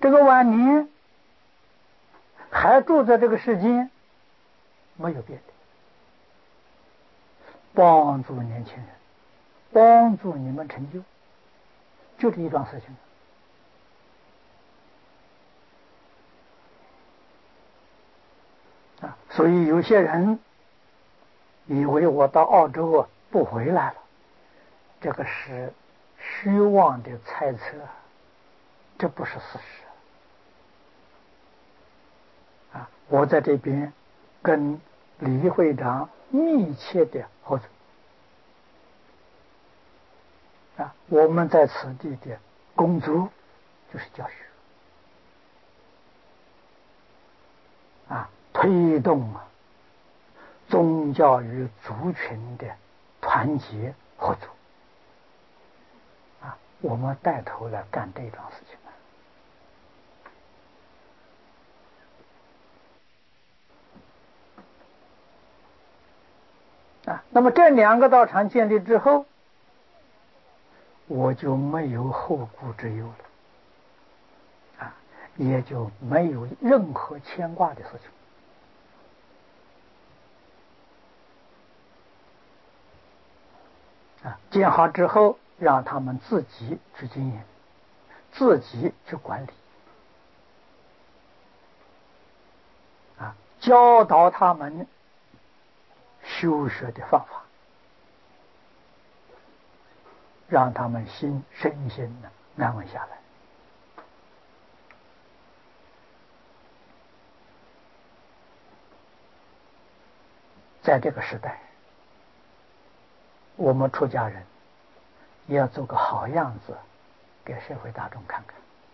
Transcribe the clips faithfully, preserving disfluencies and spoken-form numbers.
这个晚年还住在这个世间，没有别的，帮助年轻人，帮助你们成就，就这一桩事情。啊，所以有些人以为我到澳洲啊不回来了，这个是虚妄的猜测，这不是事实。啊，我在这边跟李会长密切的合作。啊，我们在此地的工作就是教学，啊，推动啊宗教与族群的团结合作。啊，我们带头来干这桩事情。啊，那么这两个道场建立之后，我就没有后顾之忧了，啊，也就没有任何牵挂的事情。啊，建好之后，让他们自己去经营，自己去管理，啊，教导他们修学的方法，让他们心身心呢安稳下来。在这个时代，我们出家人也要做个好样子给社会大众看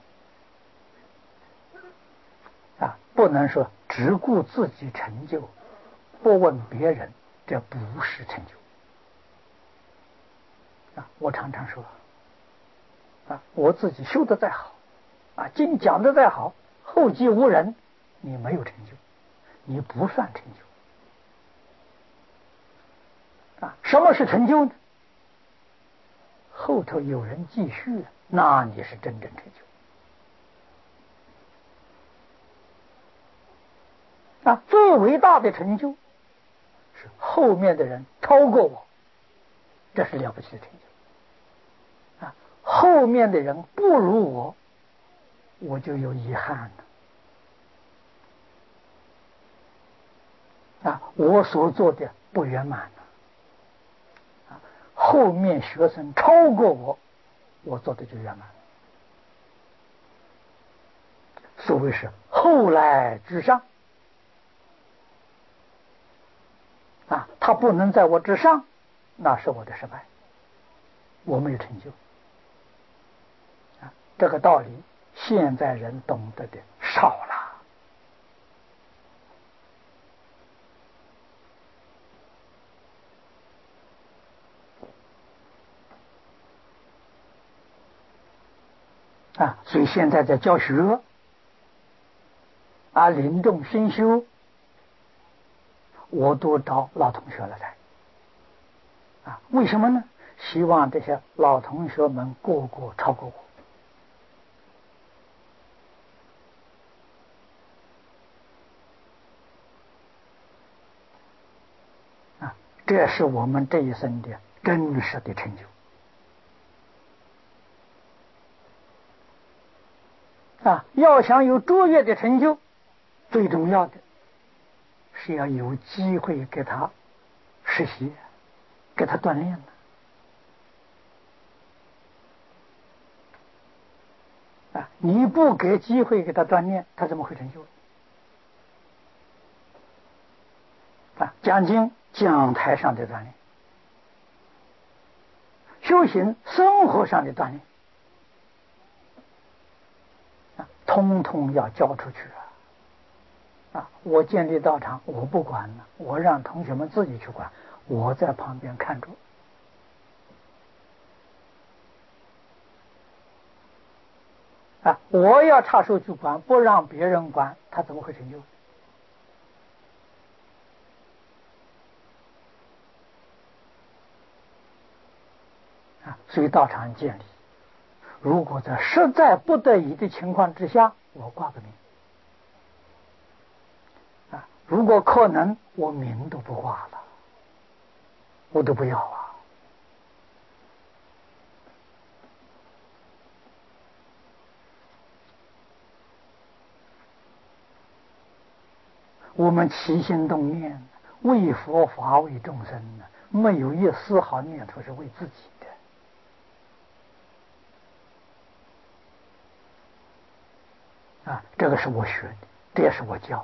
看。啊，不能说只顾自己成就，不问别人，这不是成就。啊，我常常说，啊，我自己修得再好，啊，经讲得再好，后继无人，你没有成就，你不算成就。啊，什么是成就呢？后头有人继续，那你是真正成就。啊，最伟大的成就是后面的人超过我，这是了不起的成就。啊，后面的人不如我，我就有遗憾了。啊，我所做的不圆满了。啊，后面学生超过我，我做的就圆满了。所谓是后来居上。啊，他不能在我之上，那是我的失败，我没有成就。啊，这个道理现在人懂得的少了。啊，所以现在在教学，啊，临终新修，我都找老同学来谈。啊，为什么呢？希望这些老同学们个个超过我。啊，这是我们这一生的真实的成就。啊，要想有卓越的成就，最重要的是要有机会给他实习，给他锻炼的。啊，你不给机会给他锻炼，他怎么会成就？啊，讲经讲台上的锻炼，修行生活上的锻炼，啊，通通要交出去啊！啊，我建立道场，我不管了，我让同学们自己去管，我在旁边看着。啊，我要插手去管，不让别人管，他怎么会成就？啊，所以道场建立， 如果在实在不得已的情况之下，我挂个名啊。如果可能，我名都不挂了，我都不要啊。我们起心动念，为佛法为众生呢，没有一丝毫念头是为自己的啊！这个是我学的，这也是我教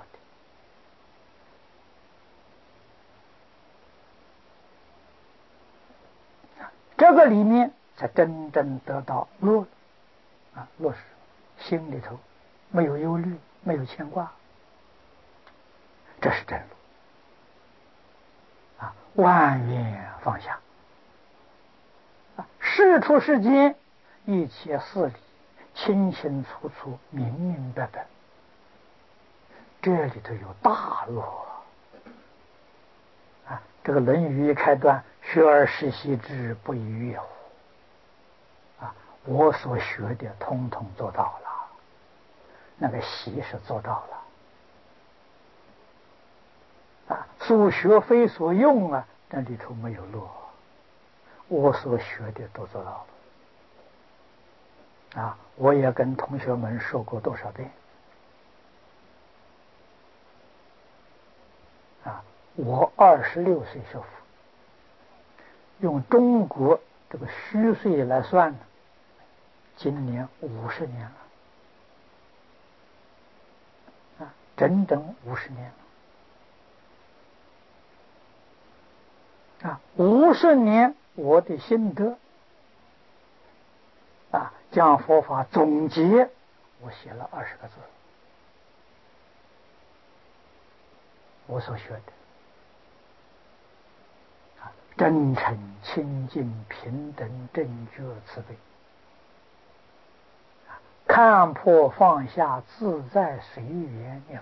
的。这个里面才真正得到乐啊，乐是心里头没有忧虑，没有牵挂，这是真路啊！万缘放下啊，事出世间，一切事理清清楚楚，明明白白，这里头有大乐啊！这个《论语》一开端，学而时习之，不亦说乎？啊，我所学的通通做到了，那个习是做到了啊，所学非所用啊，那里头没有乐，我所学的都做到了。啊，我也跟同学们说过多少遍啊！我二十六岁学佛，用中国这个虚岁来算呢，今年五十年了啊，整整五十年了啊！五十年我的心得啊，将佛法总结，我写了二十个字，我所学的啊，真诚、清净、平等、正觉、慈悲，看破放下，自在随缘念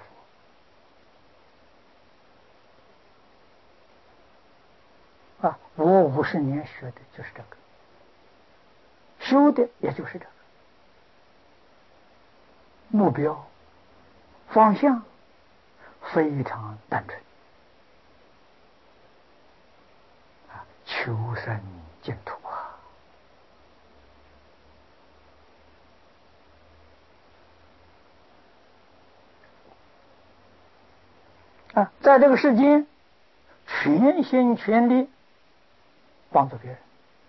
佛啊！我五十年学的就是这个，修的也就是这个。目标方向非常单纯啊，求生净土啊！啊，在这个世间全心全力帮助别人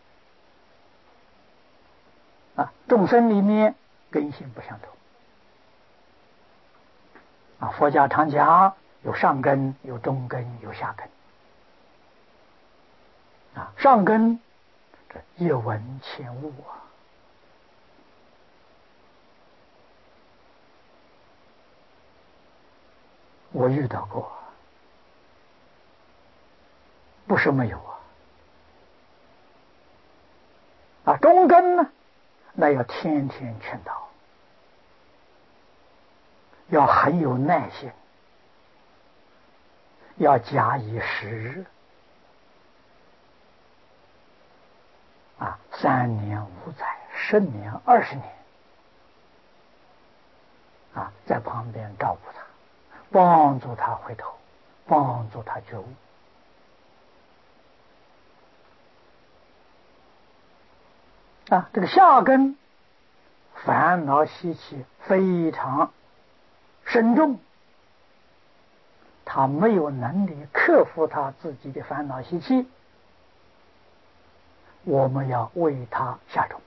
啊，众生里面根性不相同啊，佛家常讲有上根、有中根、有下根啊。上根这一闻千悟啊，我遇到过，不是没有啊。啊，中根呢，那要天天劝导，要很有耐心，要假以时日啊，三年五载，十年二十年啊，在旁边照顾他，帮助他回头，帮助他觉悟啊。这个下根烦恼习气非常深重，他没有能力克服他自己的烦恼习气，我们要为他下种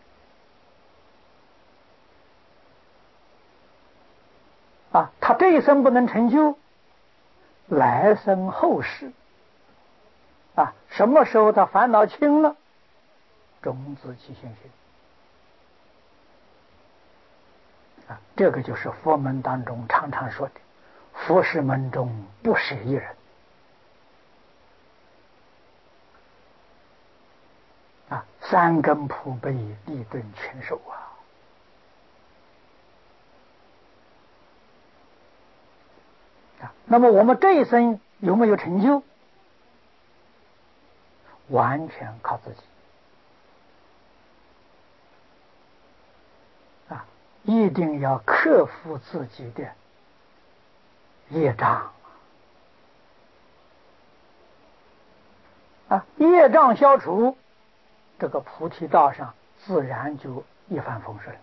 啊，他这一生不能成就，来生后世啊，什么时候他烦恼轻了，种子即现行啊，这个就是佛门当中常常说的，佛事门中不舍一人啊，三根普被，立顿全收啊。啊，那么我们这一生有没有成就？完全靠自己一定要克服自己的业障啊，业障消除，这个菩提道上自然就一帆风顺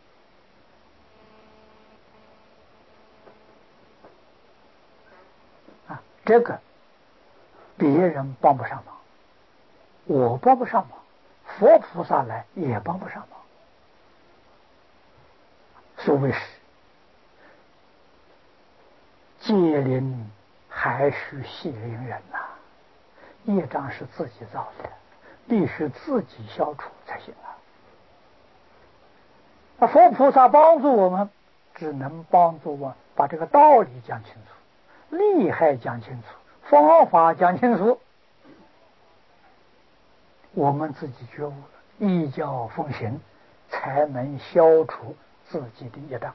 啊，这个别人帮不上忙，我帮不上忙，佛菩萨来也帮不上忙。所谓是戒灵还需系灵人呐、啊，业障是自己造的，必须自己消除才行啊。那佛菩萨帮助我们，只能帮助我把这个道理讲清楚，利害讲清楚，方法讲清楚，我们自己觉悟了，依教奉行，才能消除自己的业障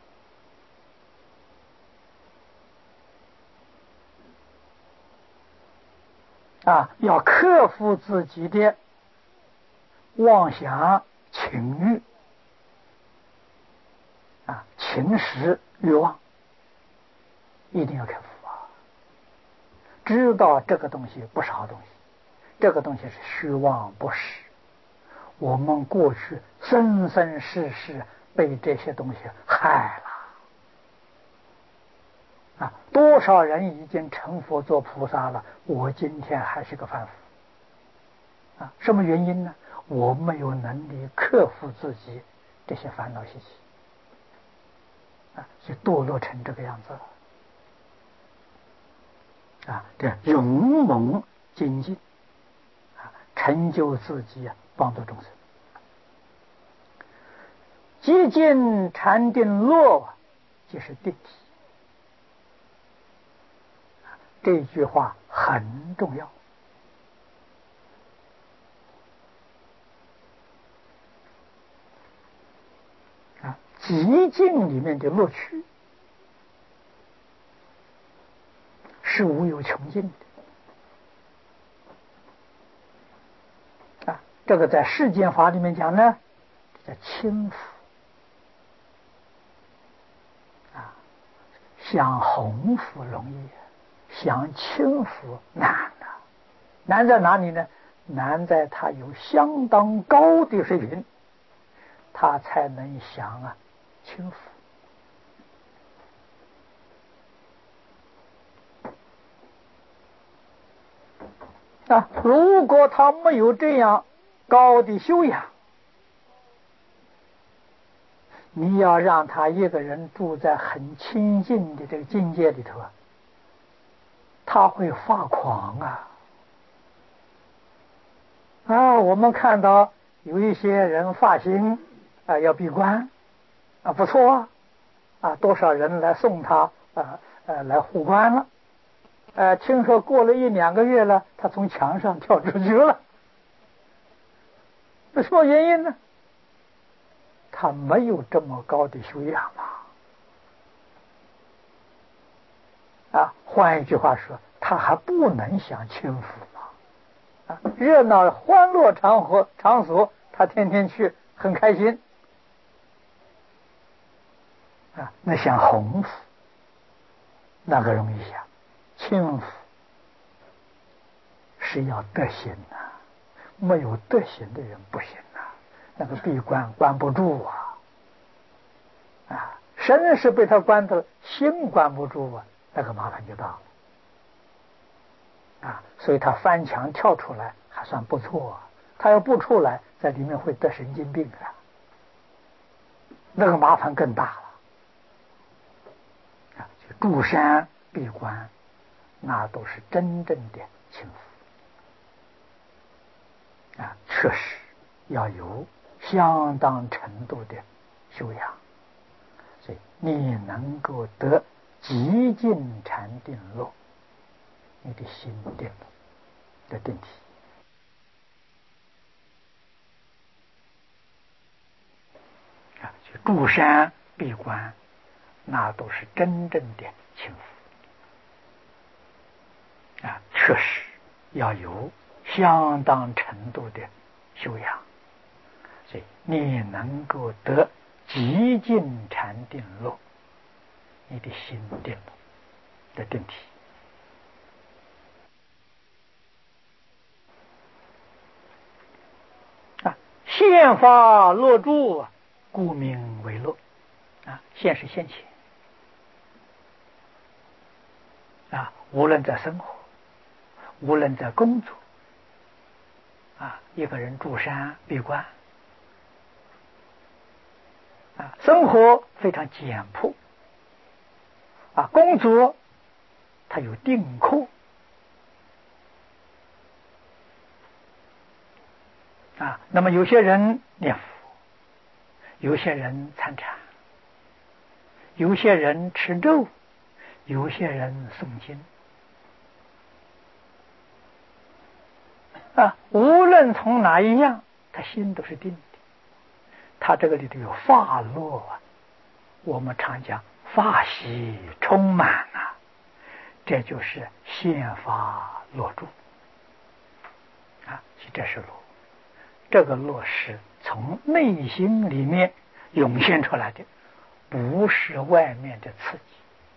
啊！要克服自己的妄想情欲啊，情识欲望，一定要克服啊！知道这个东西不是好东西，这个东西是虚妄不实。我们过去生生世世被这些东西害了啊！多少人已经成佛做菩萨了，我今天还是个凡夫啊！什么原因呢？我没有能力克服自己这些烦恼习气啊，就堕落成这个样子了啊！这勇猛精进啊，成就自己啊，帮助众生。极尽禅定乐，就是定体。这句话很重要啊！极尽里面的乐趣是无有穷尽的啊！这个在世间法里面讲呢，叫轻浮啊，想鸿福容易，想轻浮难的。难在哪里呢？难在他有相当高的水平，他才能想啊轻浮啊。如果他没有这样高的修养，你要让他一个人住在很清净的这个境界里头啊，他会发狂啊！啊，我们看到有一些人发心啊要闭关啊，不错啊，啊多少人来送他啊呃来护关了，呃听说过了一两个月了，他从墙上跳出去了，什么原因呢？他没有这么高的修养啊！啊，换一句话说，他还不能享清福嘛！啊，热闹欢乐场合场所，他天天去，很开心。啊，那想鸿福，那个容易想，轻福是要德行呐、啊，没有德行的人不行呐、啊，那个闭关关不住啊！啊，身是被他关的，心关不住啊，那个麻烦就大了啊！所以他翻墙跳出来还算不错啊，他要不出来，在里面会得神经病啊，那个麻烦更大了啊！住山闭关，那都是真正的轻浮啊，确实要有相当程度的修养。所以你能够得极尽禅定乐，你的心定的定体啊，去住山闭关，那都是真正的轻浮啊，确实要有相当程度的修养，所以你能够得极尽禅定落，你的心定了的定体。啊，现发落住，故名为落。啊，现是现前。啊，无论在生活，无论在工作，啊，一个人住山闭关，啊，生活非常简朴，啊，工作它有定课，啊，那么有些人念佛，有些人参禅，有些人持咒，有些人诵经，啊，无论从哪一样，他心都是定的。他这个里头有法落啊，我们常讲法喜充满啊，这就是现发落住啊，这是落。这个落是从内心里面涌现出来的，不是外面的刺激。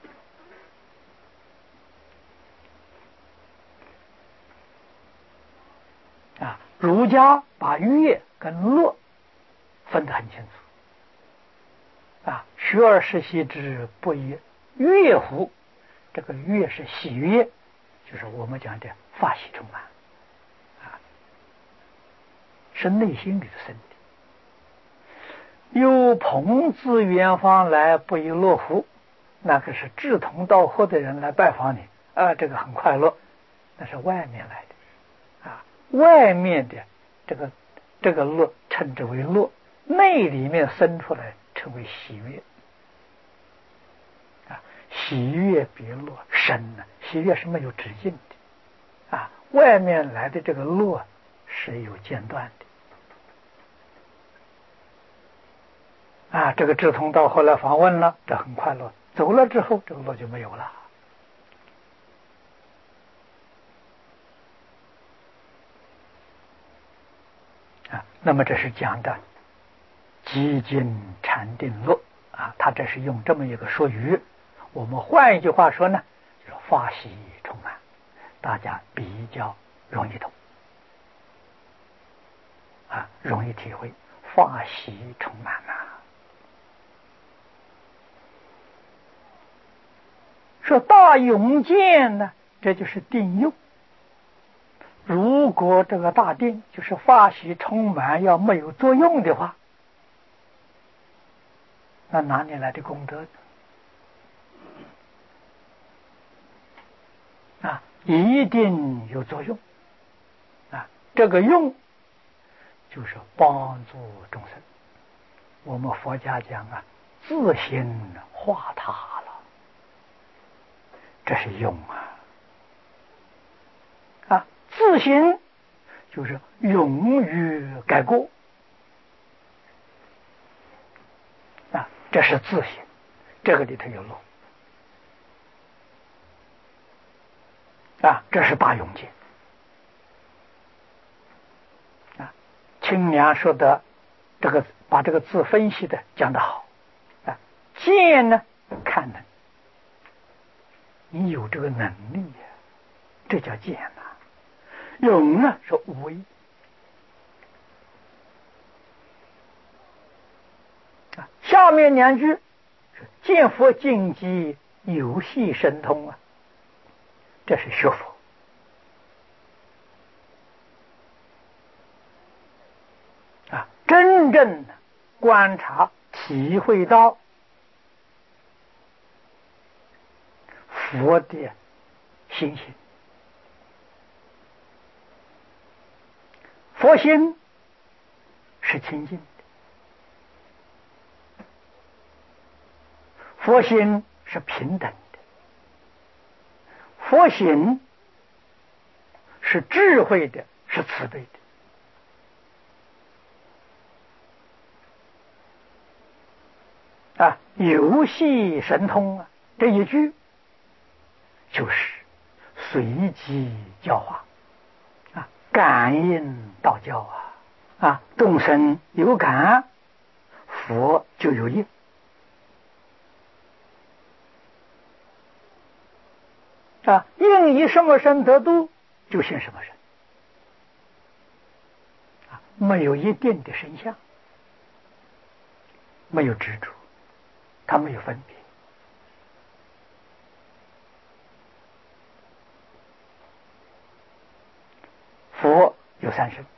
啊，儒家把乐跟乐分得很清楚。啊，学而时习之，不亦乐乎？这个乐是喜悦，就是我们讲的法喜充满，啊，是内心里的生的。有朋自远方来，不亦乐乎？那个是志同道合的人来拜访你，啊，这个很快乐，那是外面来的，啊，外面的这个这个乐称之为乐，内里面生出来称为喜悦。啊，喜悦比乐深呢，喜悦是没有止境的，啊，外面来的这个乐是有间断的。啊，这个志同道合来访问了，这很快乐，走了之后这个乐就没有了。啊，那么这是讲的极尽禅定乐啊，他这是用这么一个说语。我们换一句话说呢，就是法喜充满，大家比较容易懂啊，容易体会，法喜充满啊。说大勇健呢，这就是定用。如果这个大定就是法喜充满要没有作用的话，那哪里来的功德呢？啊，一定有作用啊！这个用就是帮助众生。我们佛家讲啊，自心化他了，这是用啊！啊，自心就是勇于改过啊，这是自心，这个里头有漏啊，这是大勇健啊。清凉说的这个，把这个字分析的讲得好啊。健呢，看能，你有这个能力呀、啊，这叫健呐、啊。勇呢是无为啊。下面两句是见佛境机，有系神通啊，这是学佛啊，真正观察体会到佛的心性。佛心是清净的，佛心是平等的，佛心是智慧的，是慈悲的啊。游戏神通啊，这一句就是随机教化啊，感应道教啊啊，众生有感， 佛就有应。啊，应以什么身得度，就现什么身。啊，没有一定的身相，没有执着，它没有分别。佛有三身。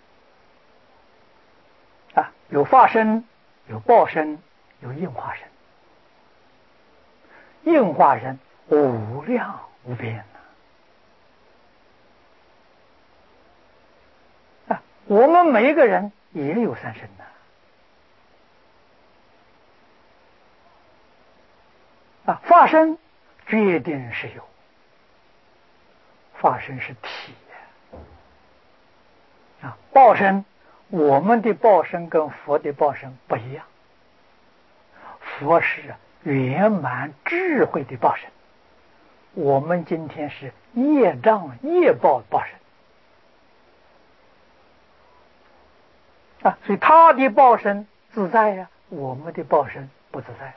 啊，有法身，有报身，有应化身。应化身无量无边呐！啊，我们每一个人也有三身呐！啊，法身决定是有，法身是体呀！啊，报身，我们的报身跟佛的报身不一样，佛是圆满智慧的报身，我们今天是业障业报报身啊，所以他的报身自在呀、啊，我们的报身不自在了。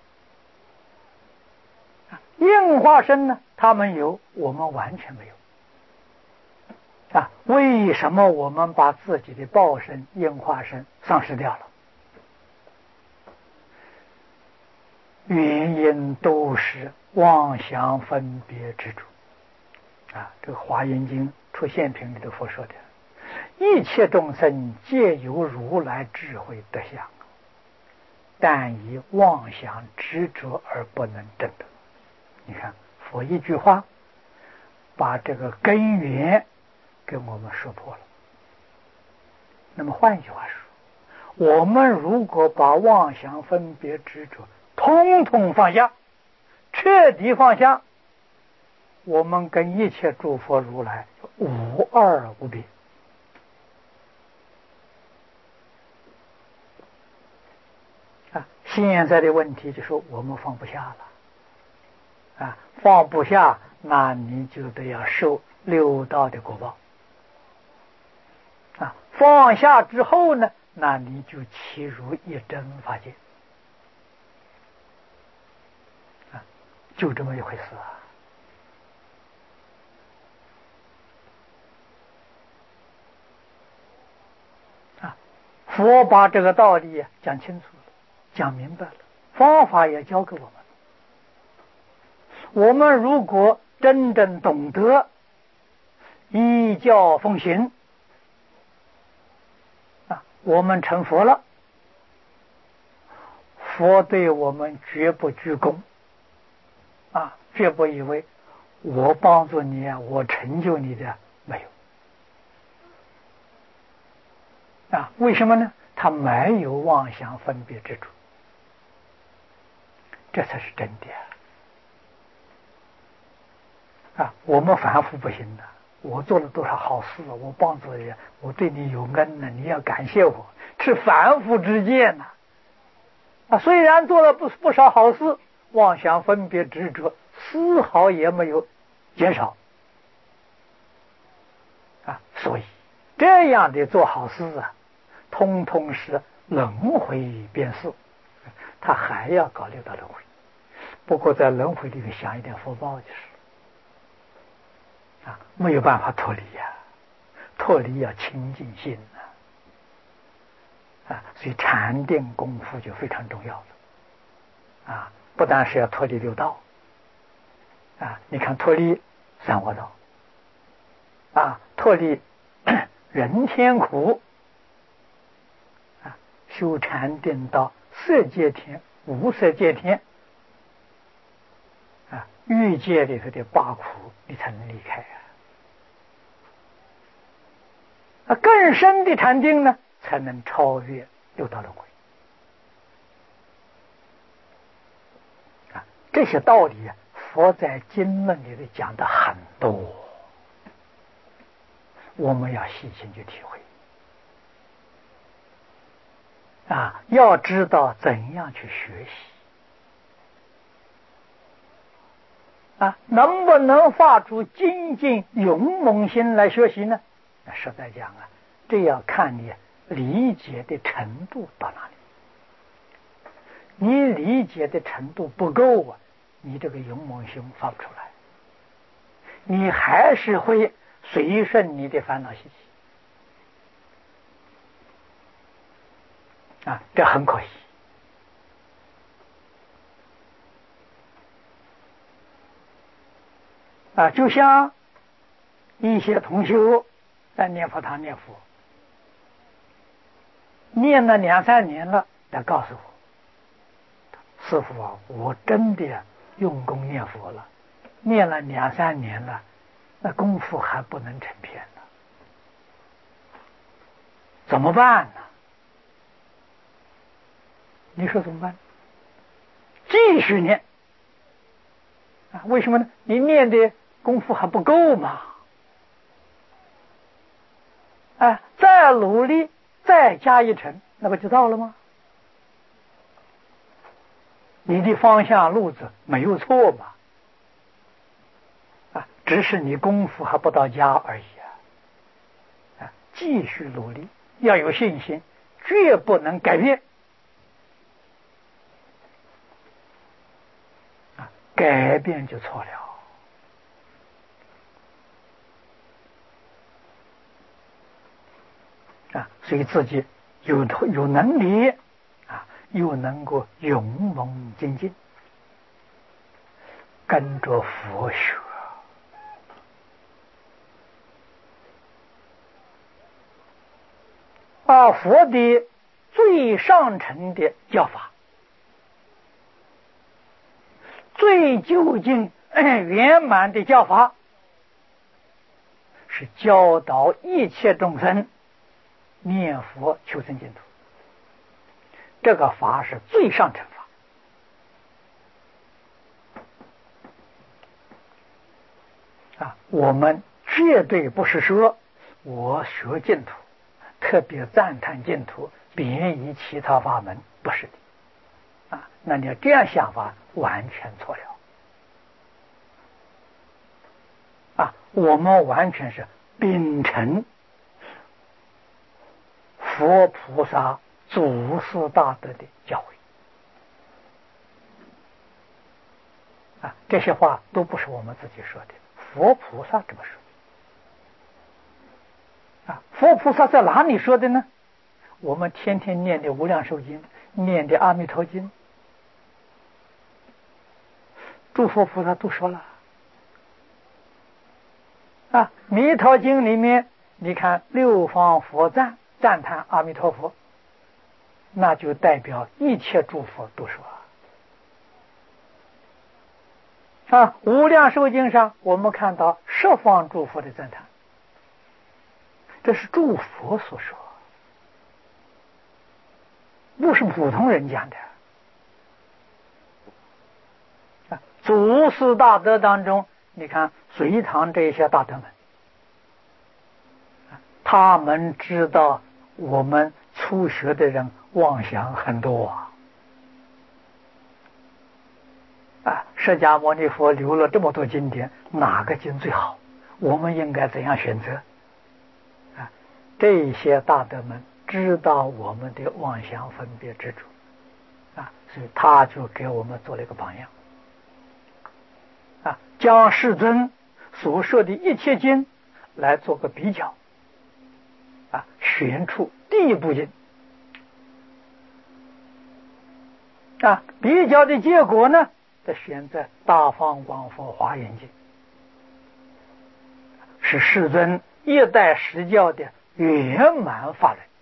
啊，应化身呢，他们有，我们完全没有。啊，为什么我们把自己的报身、应化身丧失掉了？原因都是妄想分别执着啊！这个《华严经》出现品里头佛说的，一切众生皆有如来智慧德相，但以妄想执着而不能证得。你看佛一句话把这个根源给我们说破了。那么换句话说，我们如果把妄想分别执着通通放下，彻底放下，我们跟一切诸佛如来无二无别。啊，现在的问题就是我们放不下了。啊，放不下，那你就得要受六道的果报。啊，放下之后呢，那你就契入一真法界。就这么一回事啊！啊，佛把这个道理讲清楚了，讲明白了，方法也教给我们。我们如果真正懂得依教奉行啊，我们成佛了，佛对我们绝不居功啊，绝不以为我帮助你啊，我成就你的，没有啊。为什么呢？他没有妄想分别之处，这才是真的啊！我们凡夫不行的，我做了多少好事，我帮助人，我对你有恩呢，你要感谢我，是凡夫之见呐。啊，虽然做了不不少好事，妄想分别执着丝毫也没有减少啊，所以这样的做好事啊，通通是轮回变事，他还要搞六道轮回，不过在轮回里面享一点福报就是啊，没有办法脱离呀、啊，脱离要清净心呐、啊，啊，所以禅定功夫就非常重要了。啊，不但是要脱离六道，啊，你看脱离三恶道，啊，脱离人天苦，啊，修禅定到色界天、无色界天，啊，欲界里头的八苦，你才能离开啊。啊，更深的禅定呢，才能超越六道轮回。这些道理啊，佛在经论里头讲的很多，我们要细心去体会啊，要知道怎样去学习啊，能不能发出精进勇猛心来学习呢？那实在讲啊，这要看你理解的程度到哪里你理解的程度不够啊，你这个勇猛心发不出来，你还是会随顺你的烦恼习气啊，这很可惜啊。就像一些同修在念佛堂念佛，念了两三年了，来告诉我，师父啊，我真的用功念佛了，念了两三年了，那功夫还不能成片呢，怎么办呢？你说怎么办？继续念啊？为什么呢？你念的功夫还不够嘛？啊，再努力，再加一层，那不就到了吗？你的方向路子没有错嘛？啊，只是你功夫还不到家而已啊！啊，继续努力，要有信心，绝不能改变。啊，改变就错了。啊，所以自己有有能力啊，又能够勇猛精进，跟着佛学啊，佛的最上乘的教法，最究竟圆满的教法，是教导一切众生念佛求生净土，这个法是最上乘法啊！我们绝对不是说我学净土特别赞叹净土，贬于其他法门，不是的啊！那你要这样想法，完全错了啊！我们完全是秉承佛菩萨祖师大德的教诲啊，这些话都不是我们自己说的，佛菩萨这么说啊。佛菩萨在哪里说的呢？我们天天念的无量寿经，念的阿弥陀经，诸佛菩萨都说了啊。弥陀经里面你看六方佛赞赞叹阿弥陀佛，那就代表一切诸佛都说啊。无量寿经上我们看到十方诸佛的赞叹，这是诸佛所说，不是普通人讲的啊。祖师大德当中，你看隋唐这些大德们，他们知道我们初学的人妄想很多啊。啊，释迦牟尼佛留了这么多经典，哪个经最好？我们应该怎样选择？啊，这些大德们知道我们的妄想分别之处，啊，所以他就给我们做了一个榜样。啊，将世尊所说的一切经来做个比较，啊，选出第一部经，啊，比较的结果呢，的选择大方广佛华严经，是世尊一代实教的圆满法轮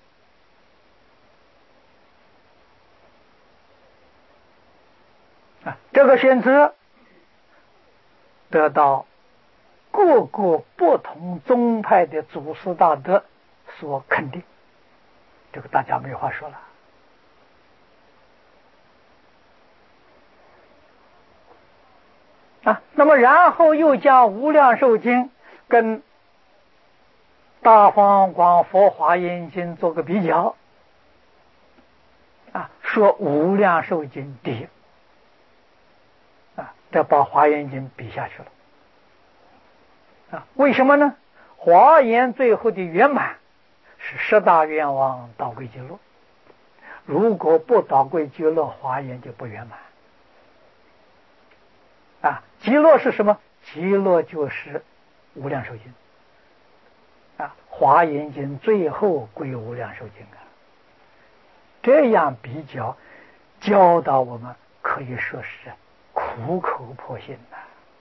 啊。这个选择得到各个不同宗派的祖师大德所肯定，这个大家没话说了啊。那么然后又将无量寿经跟大方广佛华严经做个比较啊，说无量寿经第一啊，这把华严经比下去了啊。为什么呢？华严最后的圆满是十大愿望导归极乐， 如果不导归极乐，华严就不圆满。啊，极乐是什么？极乐就是无量寿经。啊，华严经最后归无量寿经啊。这样比较教导我们，可以说是苦口婆心呐。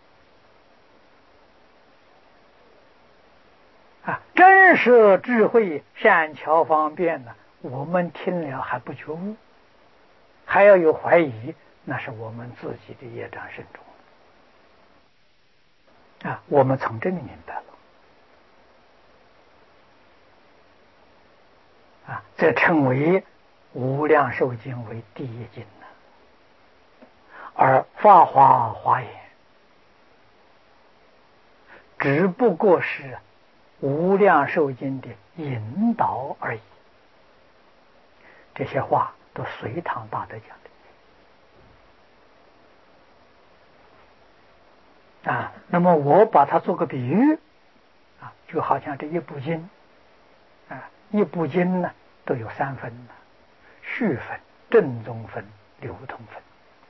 啊，真实智慧善巧方便呢，我们听了还不觉悟，还要有怀疑，那是我们自己的业障深重。啊，我们从这里明白了。啊，这称为无量寿经为第一经呢，而法华华严只不过是无量寿经的引导而已。这些话都隋唐大德讲的啊。那么我把它做个比喻啊，就好像这一部经啊，一部经呢都有三分呢：序分、正宗分、流通分。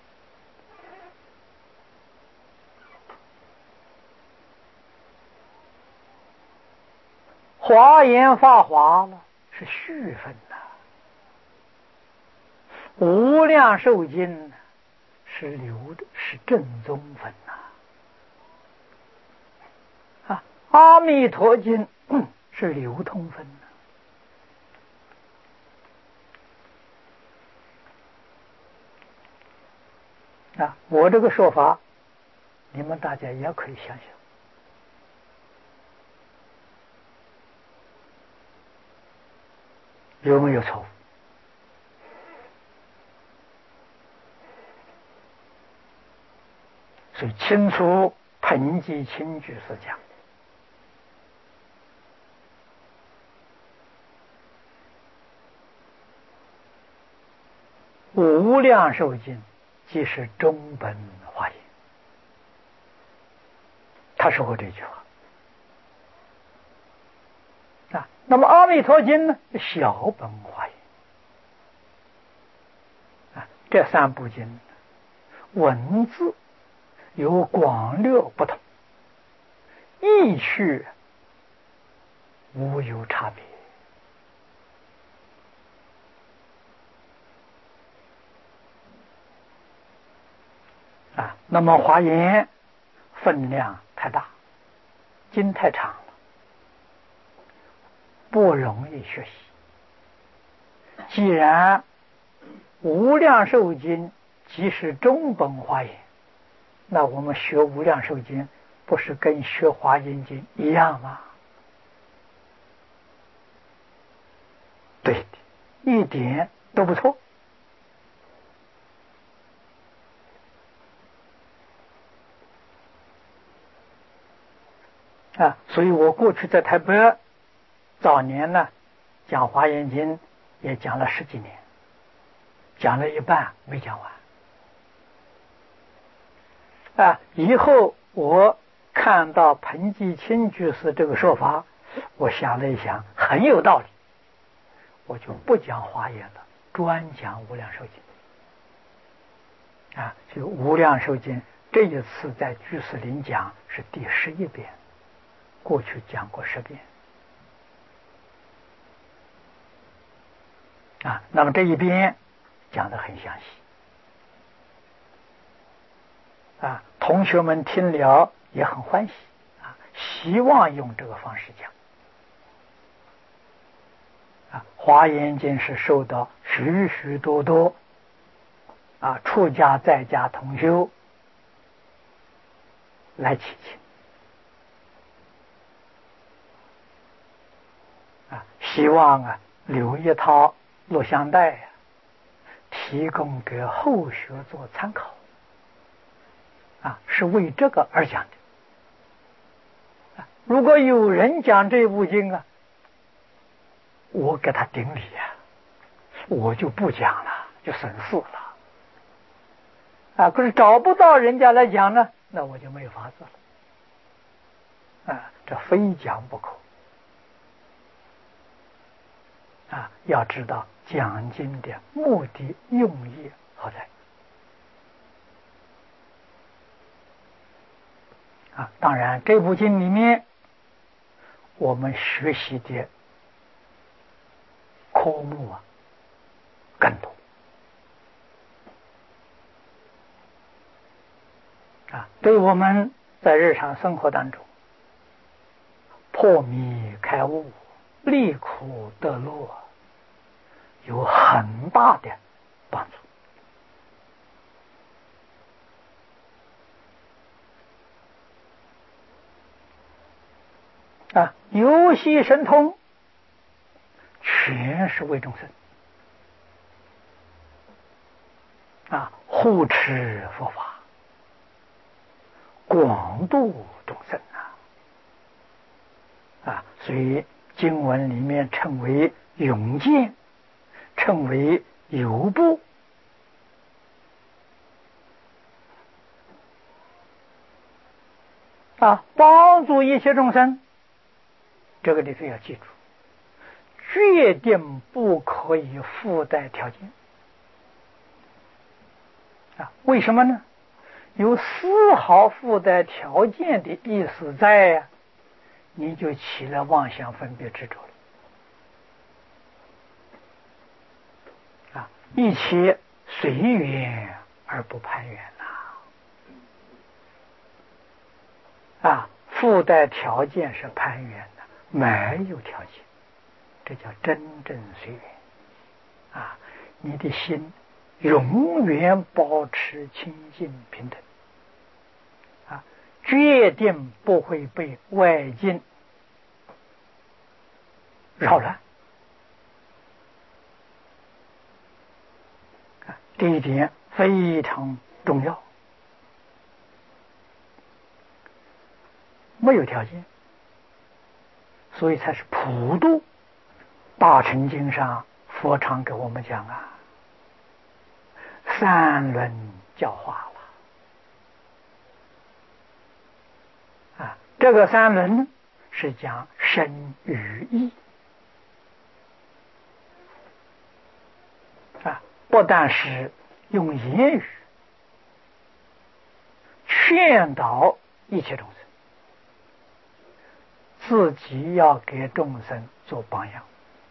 华严法华了是序分呐，无量寿经是流的，是正宗分呐。啊，阿弥陀经、嗯、是流通分呐。啊，我这个说法，你们大家也可以想想。有没有错误？所以清楚彭基清居士讲，无量寿经即是中本华严。他说过这句话啊。那么阿弥陀经呢，小本华严啊。这三部经文字有广略不同，意趣无有差别啊。那么华严分量太大，经太长了，不容易学习。既然无量寿经即是中本华严，那我们学无量寿经不是跟学华严经一样吗？对的，一点都不错。啊，所以我过去在台北早年呢，讲华严经也讲了十几年，讲了一半没讲完。啊，以后我看到彭基清居士这个说法，我想了一想，很有道理，我就不讲华严了，专讲无量寿经。啊，就无量寿经这一次在居士林讲是第十一遍，过去讲过十遍。啊，那么这一边讲得很详细。啊，同学们听了也很欢喜啊，希望用这个方式讲。啊，华严经是受到许许多多啊出家在家同修来祈请啊，希望啊留一套录像带啊，提供给后学做参考。啊，是为这个而讲的。啊，如果有人讲这部经啊，我给他顶礼啊，我就不讲了，就省事了。啊，可是找不到人家来讲呢，那我就没有法子了。啊，这非讲不可。啊，要知道讲经的目的用意何在？啊，当然这部经里面我们学习的科目啊更多啊，对我们在日常生活当中破迷开悟、离苦得乐有很大的帮助。啊，游戏神通全是为众生啊，护持佛法，广度众生啊啊，所以经文里面称为勇健，称为游步啊，帮助一切众生。这个里头要记住，决定不可以附带条件啊！为什么呢？有丝毫附带条件的意思在呀、啊，你就起了妄想分别执着了啊！一切随缘而不攀缘呐啊！附带条件是攀缘的。没有条件，这叫真正随缘啊！你的心永远保持清净平等啊，决定不会被外境扰乱啊，这一点非常重要。没有条件，所以才是普度。大乘经上佛常给我们讲啊，三轮教化了啊，这个三轮是讲身语意啊，不但是用言语劝导一切众生，自己要给众生做榜样。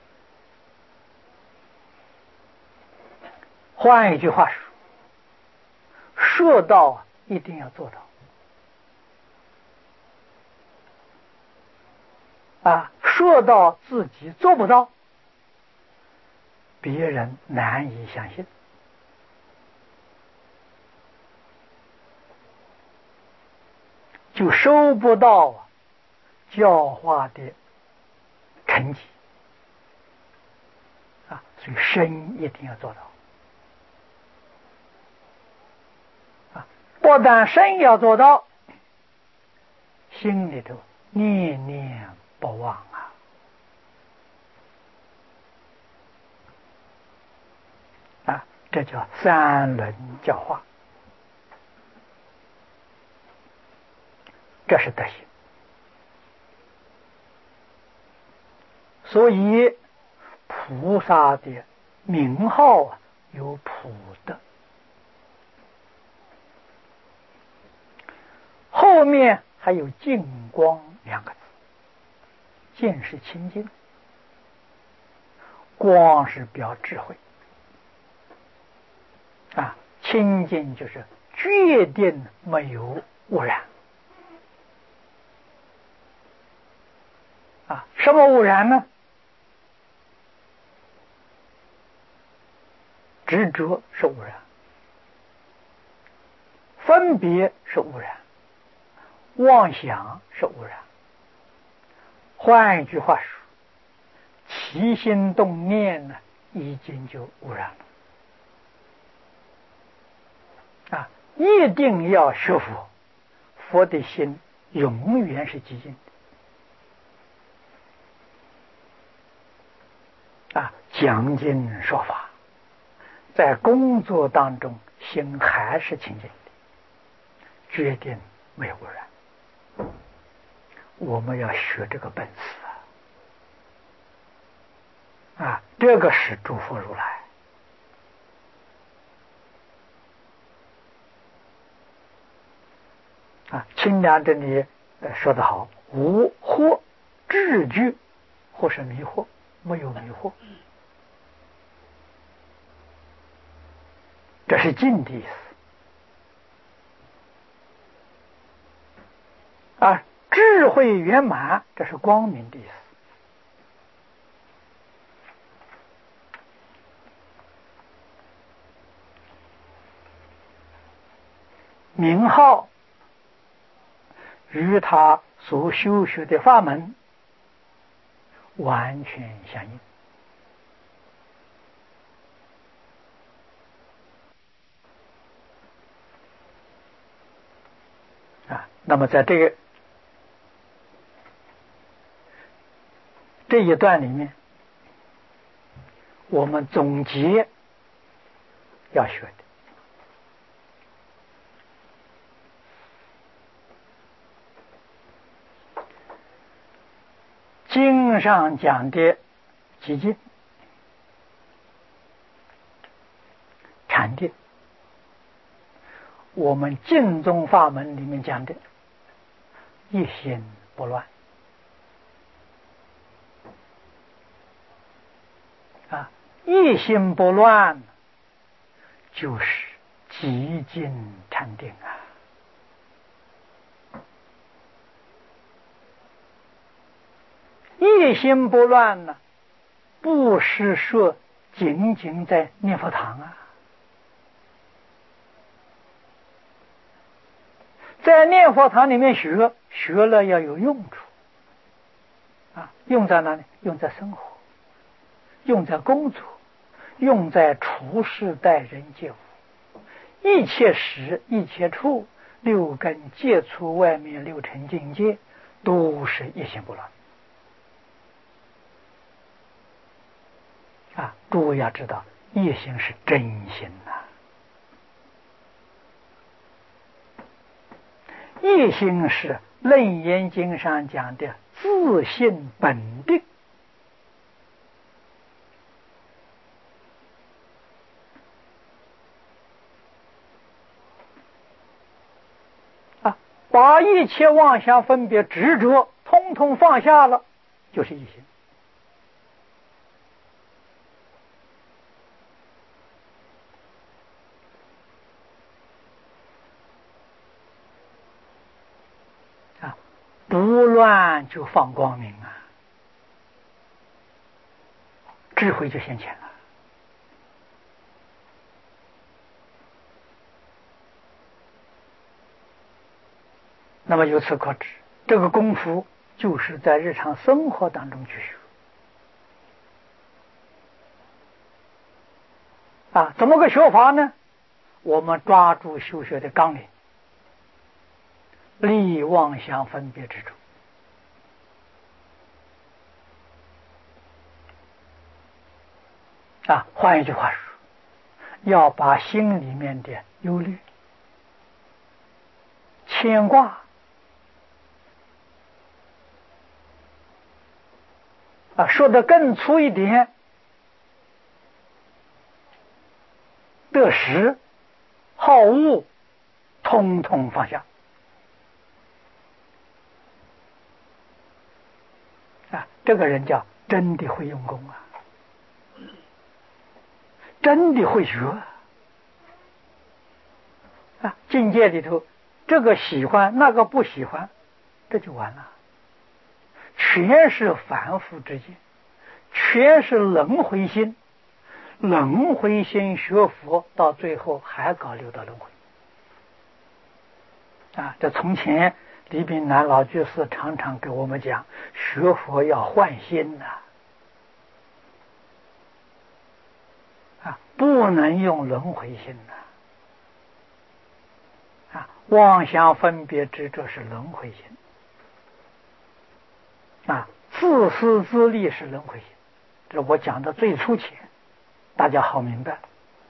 换一句话说，说到一定要做到啊，说到自己做不到，别人难以相信。就收不到教化的成绩啊，所以身一定要做到啊，不但身要做到，心里头念念不忘啊啊，这叫三轮教化，这是德行。所以菩萨的名号啊，有普德，后面还有净光两个字。净是清净，光是表智慧啊，清净就是决定没有污染啊。什么污染呢？执着是污染，分别是污染，妄想是污染。换一句话说，起心动念呢，已经就污染了啊！一定要学佛，佛的心永远是寂静的啊！讲经说法，在工作当中心还是清净的，决定没有污染。我们要学这个本事啊！ 啊，这个是诸佛如来。啊，清凉这里说得好，无或智具，或是迷惑，没有迷惑，这是静的意思。啊，智慧圆满，这是光明的意思。名号与他所修学的法门完全相应。啊，那么在这个这一段里面，我们总结要学的，经上讲的几境、禅定，我们净宗法门里面讲的一心不乱啊，一心不乱就是极静禅定啊。一心不乱呢，不是说仅仅在念佛堂啊，在念佛堂里面学，学了要有用处啊，用在哪里？用在生活，用在工作，用在处事待人接物，一切时一切处，六根接触外面六尘境界，都是一心不乱啊！诸位要知道，一心是真心呐、啊，一心是楞严经上讲的自性本定啊，把一切妄想分别执着通通放下了，就是一心。不乱就放光明啊，智慧就现前了。那么由此可知，这个功夫就是在日常生活当中去学啊。怎么个学法呢？我们抓住修学的纲领，离妄想分别之处啊。换一句话说，要把心里面的忧虑、牵挂啊，说得更粗一点，得失、好恶，通通放下啊！这个人叫真的会用功啊，真的会学啊！境界里头，这个喜欢，那个不喜欢，这就完了，全是凡夫之见，全是轮回心。轮回心学佛，到最后还搞六道轮回啊！这从前李炳南老居士常常给我们讲，学佛要换心呐、啊，啊，不能用轮回心呐、啊，啊，妄想分别执着是轮回心，啊，自私自利是轮回心，这我讲的最粗浅，大家好明白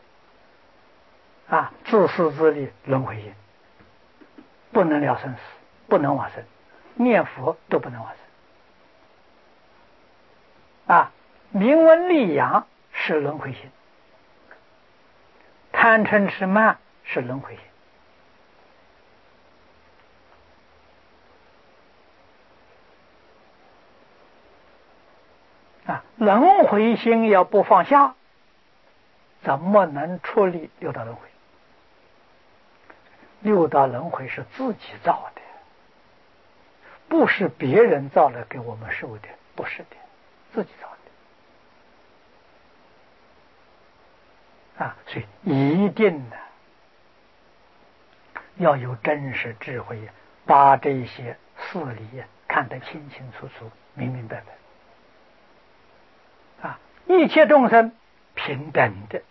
啊！自私自利轮回心，不能了生死，不能往生，念佛都不能往生啊！ 名闻利养是轮回心，贪嗔痴慢是轮回心。啊，轮回心要不放下，怎么能处理六道轮回？六道轮回是自己造的，不是别人造了给我们受的，不是的，自己造的。啊，所以一定呢要有真实智慧，把这些事理看得清清楚楚、明明白白。啊，一切众生平等的